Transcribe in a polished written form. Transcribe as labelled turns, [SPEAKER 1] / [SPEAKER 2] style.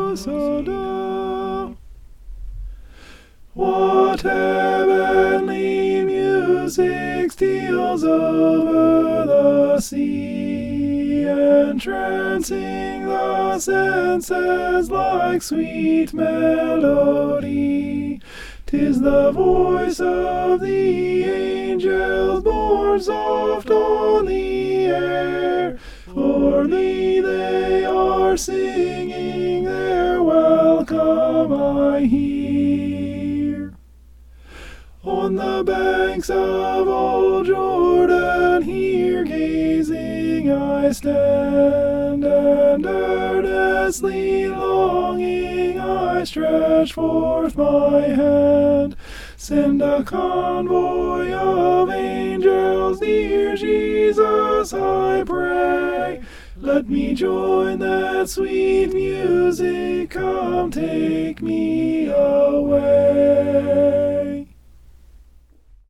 [SPEAKER 1] Jerusalem. What heavenly music steals over the sea, entrancing the senses like sweet melody. 'Tis the voice of the angels borne soft on the air. For me they are singing, their welcome I hear. On the banks of old Jordan here gazing I stand, and earnestly longing I stretch forth my hand. Send a convoy of angels, dear Jesus, I pray. Let me join that sweet music, come take me